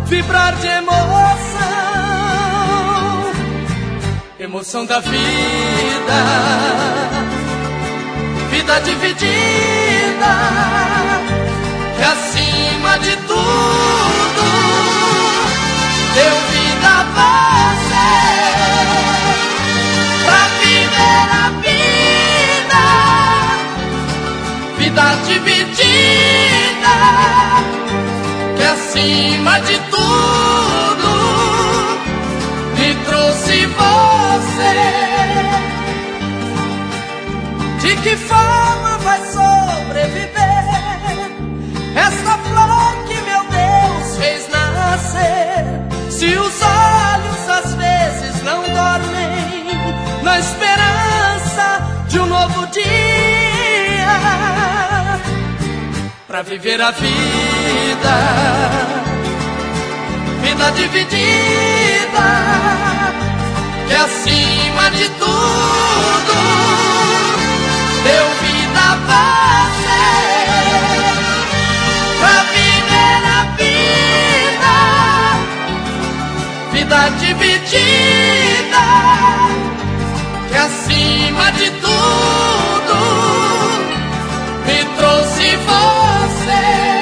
vibrar de emoção, emoção da vida, vida dividida, que acima de tudo deu vida a você, pra viver a vida, vida dividida, que acima de tudo me trouxe você. De que forma vai sobreviver esta flor que meu Deus fez nascer, se os olhos às vezes não dormem na esperança de um novo dia, pra viver a vida, vida dividida, que acima de tudo deu vida a você, pra viver a vida, vida dividida, que acima de tudo me trouxe você.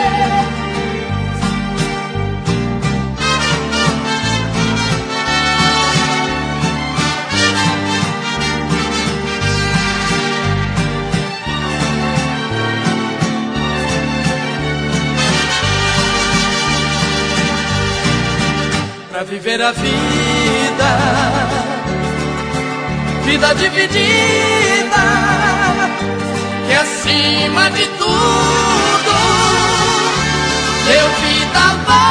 Pra viver a vida, vida dividida, que acima de tudo deu vida a